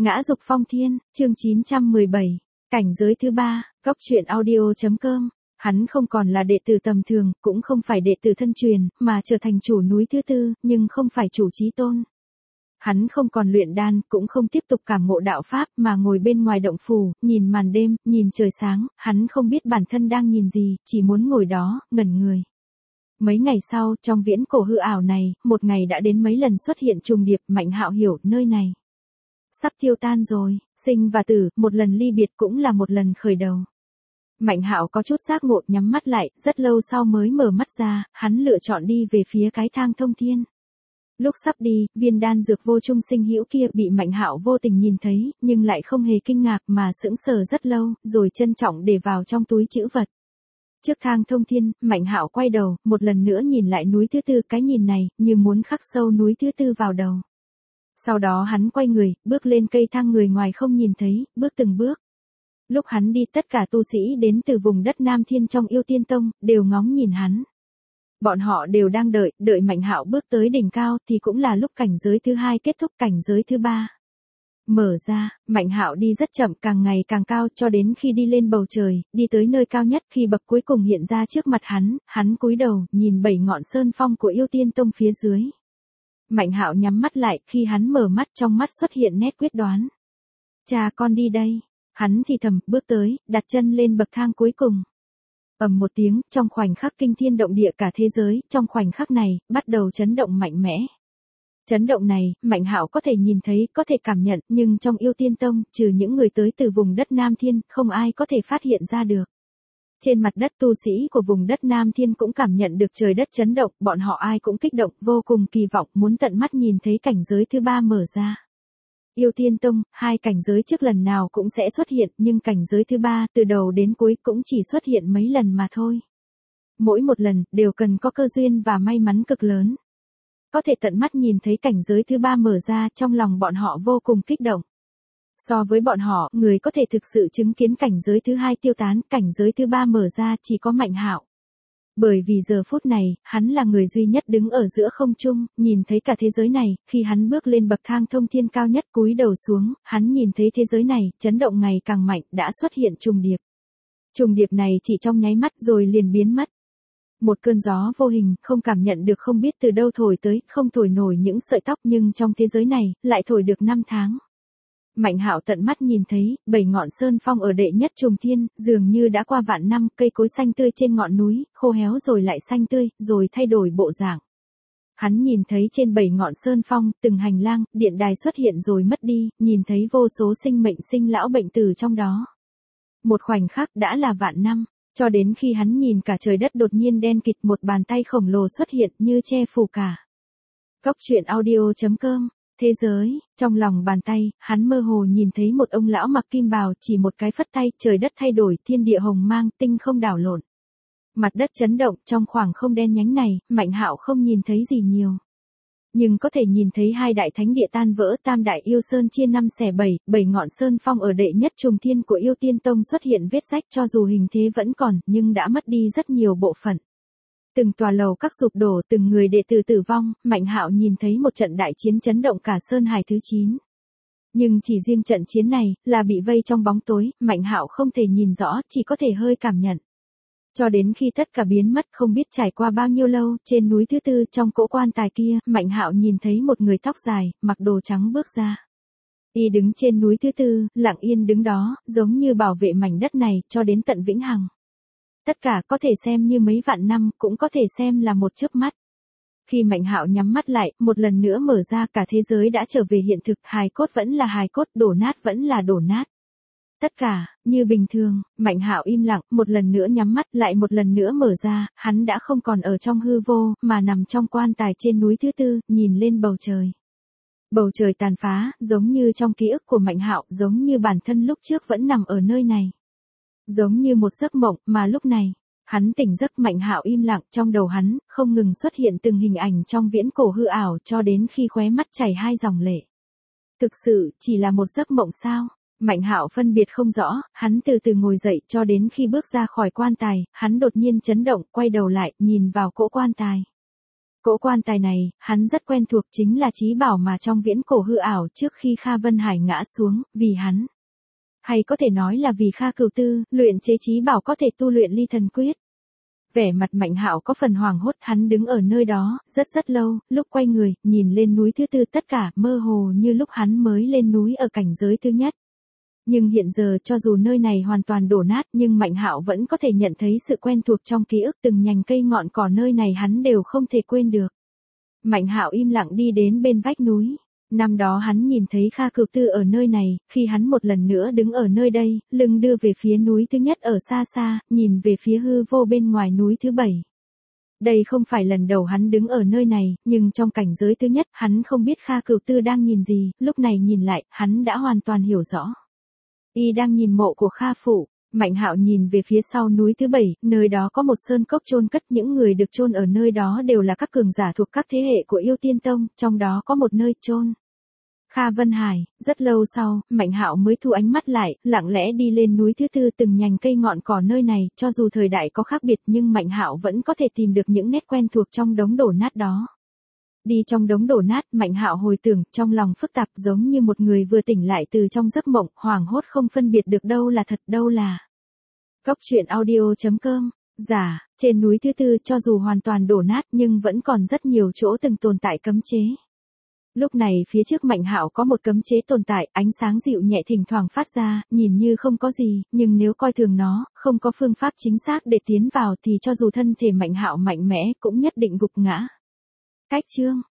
Ngã dục phong thiên, chương 917, cảnh giới thứ ba, góc truyện audio.com. Hắn không còn là đệ tử tầm thường, cũng không phải đệ tử thân truyền, mà trở thành chủ núi thứ tư, nhưng không phải chủ chí tôn. Hắn không còn luyện đan, cũng không tiếp tục cảm ngộ đạo pháp, mà ngồi bên ngoài động phủ, nhìn màn đêm, nhìn trời sáng, hắn không biết bản thân đang nhìn gì, chỉ muốn ngồi đó, ngẩn người. Mấy ngày sau, trong viễn cổ hư ảo này, một ngày đã đến mấy lần xuất hiện trùng điệp, Mạnh Hạo hiểu, nơi này sắp tiêu tan rồi, sinh và tử, một lần ly biệt cũng là một lần khởi đầu. Mạnh Hạo có chút giác ngộ, nhắm mắt lại, rất lâu sau mới mở mắt ra, hắn lựa chọn đi về phía cái thang thông thiên. Lúc sắp đi, viên đan dược vô trung sinh hữu kia bị Mạnh Hạo vô tình nhìn thấy, nhưng lại không hề kinh ngạc mà sững sờ rất lâu, rồi trân trọng để vào trong túi trữ vật. Trước thang thông thiên, Mạnh Hạo quay đầu, một lần nữa nhìn lại núi thứ tư, cái nhìn này, như muốn khắc sâu núi thứ tư vào đầu. Sau đó hắn quay người, bước lên cây thang, người ngoài không nhìn thấy, bước từng bước. Lúc hắn đi, tất cả tu sĩ đến từ vùng đất Nam Thiên trong Yêu Tiên Tông, đều ngóng nhìn hắn. Bọn họ đều đang đợi Mạnh Hạo bước tới đỉnh cao, thì cũng là lúc cảnh giới thứ hai kết thúc, cảnh giới thứ ba mở ra. Mạnh Hạo đi rất chậm, càng ngày càng cao, cho đến khi đi lên bầu trời, đi tới nơi cao nhất, khi bậc cuối cùng hiện ra trước mặt hắn cúi đầu, nhìn 7 ngọn sơn phong của Yêu Tiên Tông phía dưới. Mạnh Hạo nhắm mắt lại, khi hắn mở mắt, trong mắt xuất hiện nét quyết đoán. Cha, con đi đây. Hắn thì thầm, bước tới, đặt chân lên bậc thang cuối cùng. Ầm một tiếng, trong khoảnh khắc kinh thiên động địa cả thế giới, trong khoảnh khắc này, bắt đầu chấn động mạnh mẽ. Chấn động này, Mạnh Hạo có thể nhìn thấy, có thể cảm nhận, nhưng trong Yêu Tiên Tông, trừ những người tới từ vùng đất Nam Thiên, không ai có thể phát hiện ra được. Trên mặt đất, tu sĩ của vùng đất Nam Thiên cũng cảm nhận được trời đất chấn động, bọn họ ai cũng kích động, vô cùng kỳ vọng, muốn tận mắt nhìn thấy cảnh giới thứ ba mở ra. Yêu Tiên Tông, hai cảnh giới trước lần nào cũng sẽ xuất hiện, nhưng cảnh giới thứ ba, từ đầu đến cuối cũng chỉ xuất hiện mấy lần mà thôi. Mỗi một lần, đều cần có cơ duyên và may mắn cực lớn. Có thể tận mắt nhìn thấy cảnh giới thứ ba mở ra, trong lòng bọn họ vô cùng kích động. So với bọn họ, người có thể thực sự chứng kiến cảnh giới thứ hai tiêu tán, cảnh giới thứ ba mở ra chỉ có Mạnh Hạo. Bởi vì giờ phút này, hắn là người duy nhất đứng ở giữa không trung, nhìn thấy cả thế giới này, khi hắn bước lên bậc thang thông thiên cao nhất, cúi đầu xuống, hắn nhìn thấy thế giới này, chấn động ngày càng mạnh, đã xuất hiện trùng điệp. Trùng điệp này chỉ trong nháy mắt rồi liền biến mất. Một cơn gió vô hình, không cảm nhận được, không biết từ đâu thổi tới, không thổi nổi những sợi tóc, nhưng trong thế giới này, lại thổi được 5 tháng. Mạnh Hạo tận mắt nhìn thấy, 7 ngọn sơn phong ở đệ nhất trùng thiên, dường như đã qua vạn năm, cây cối xanh tươi trên ngọn núi, khô héo rồi lại xanh tươi, rồi thay đổi bộ dạng. Hắn nhìn thấy trên 7 ngọn sơn phong, từng hành lang, điện đài xuất hiện rồi mất đi, nhìn thấy vô số sinh mệnh sinh lão bệnh tử trong đó. Một khoảnh khắc đã là vạn năm, cho đến khi hắn nhìn cả trời đất đột nhiên đen kịt, một bàn tay khổng lồ xuất hiện như che phủ cả. Góc truyện audio.com. Thế giới, trong lòng bàn tay, hắn mơ hồ nhìn thấy một ông lão mặc kim bào, chỉ một cái phất tay, trời đất thay đổi, thiên địa hồng mang, tinh không đảo lộn. Mặt đất chấn động, trong khoảng không đen nhánh này, Mạnh Hạo không nhìn thấy gì nhiều. Nhưng có thể nhìn thấy hai đại thánh địa tan vỡ, tam đại yêu sơn chia 5 xẻ 7, 7 ngọn sơn phong ở đệ nhất trùng thiên của Yêu Tiên Tông xuất hiện vết rách, cho dù hình thế vẫn còn, nhưng đã mất đi rất nhiều bộ phận. Từng tòa lầu các sụp đổ, từng người đệ tử tử vong, Mạnh Hạo nhìn thấy một trận đại chiến chấn động cả Sơn Hải thứ 9. Nhưng chỉ riêng trận chiến này, là bị vây trong bóng tối, Mạnh Hạo không thể nhìn rõ, chỉ có thể hơi cảm nhận. Cho đến khi tất cả biến mất, không biết trải qua bao nhiêu lâu, trên núi thứ tư, trong cỗ quan tài kia, Mạnh Hạo nhìn thấy một người tóc dài, mặc đồ trắng bước ra. Y đứng trên núi thứ tư, lặng yên đứng đó, giống như bảo vệ mảnh đất này, cho đến tận vĩnh hằng. Tất cả có thể xem như mấy vạn năm, cũng có thể xem là một chớp mắt. Khi Mạnh Hạo nhắm mắt lại, một lần nữa mở ra, cả thế giới đã trở về hiện thực, hài cốt vẫn là hài cốt, đổ nát vẫn là đổ nát. Tất cả, như bình thường, Mạnh Hạo im lặng, một lần nữa nhắm mắt, lại một lần nữa mở ra, hắn đã không còn ở trong hư vô, mà nằm trong quan tài trên núi thứ tư, nhìn lên bầu trời. Bầu trời tàn phá, giống như trong ký ức của Mạnh Hạo, giống như bản thân lúc trước vẫn nằm ở nơi này. Giống như một giấc mộng, mà lúc này, hắn tỉnh giấc. Mạnh Hạo im lặng, trong đầu hắn, không ngừng xuất hiện từng hình ảnh trong viễn cổ hư ảo, cho đến khi khóe mắt chảy 2 dòng lệ. Thực sự, chỉ là một giấc mộng sao? Mạnh Hạo phân biệt không rõ, hắn từ từ ngồi dậy, cho đến khi bước ra khỏi quan tài, hắn đột nhiên chấn động, quay đầu lại, nhìn vào cỗ quan tài. Cỗ quan tài này, hắn rất quen thuộc, chính là trí bảo mà trong viễn cổ hư ảo trước khi Kha Vân Hải ngã xuống, vì hắn. Hay có thể nói là vì Kha Cửu Tư, luyện chế trí bảo có thể tu luyện ly thần quyết. Vẻ mặt Mạnh Hạo có phần hoảng hốt, hắn đứng ở nơi đó, rất lâu, lúc quay người, nhìn lên núi thứ tư tất cả mơ hồ như lúc hắn mới lên núi ở cảnh giới thứ nhất. Nhưng hiện giờ cho dù nơi này hoàn toàn đổ nát nhưng Mạnh Hạo vẫn có thể nhận thấy sự quen thuộc trong ký ức, từng nhành cây ngọn cỏ nơi này hắn đều không thể quên được. Mạnh Hạo im lặng đi đến bên vách núi. Năm đó hắn nhìn thấy Kha Cửu Tư ở nơi này, khi hắn một lần nữa đứng ở nơi đây, lưng đưa về phía núi thứ nhất ở xa xa, nhìn về phía hư vô bên ngoài núi thứ bảy. Đây không phải lần đầu hắn đứng ở nơi này, nhưng trong cảnh giới thứ nhất, hắn không biết Kha Cửu Tư đang nhìn gì, lúc này nhìn lại, hắn đã hoàn toàn hiểu rõ. Y đang nhìn mộ của Kha Phụ. Mạnh Hạo nhìn về phía sau núi thứ bảy, nơi đó có một sơn cốc chôn cất, những người được chôn ở nơi đó đều là các cường giả thuộc các thế hệ của Yêu Tiên Tông, trong đó có một nơi chôn Kha Vân Hải. Rất lâu sau, Mạnh Hạo mới thu ánh mắt lại, lặng lẽ đi lên núi thứ tư, từng nhành cây ngọn cỏ nơi này, cho dù thời đại có khác biệt nhưng Mạnh Hạo vẫn có thể tìm được những nét quen thuộc trong đống đổ nát đó. Đi trong đống đổ nát, Mạnh Hạo hồi tưởng, trong lòng phức tạp giống như một người vừa tỉnh lại từ trong giấc mộng, hoảng hốt không phân biệt được đâu là thật, đâu là. Góc truyện audio.com. Dạ, trên núi thứ tư cho dù hoàn toàn đổ nát nhưng vẫn còn rất nhiều chỗ từng tồn tại cấm chế. Lúc này phía trước Mạnh Hạo có một cấm chế tồn tại, ánh sáng dịu nhẹ thỉnh thoảng phát ra, nhìn như không có gì, nhưng nếu coi thường nó, không có phương pháp chính xác để tiến vào thì cho dù thân thể Mạnh Hạo mạnh mẽ cũng nhất định gục ngã. Cách chương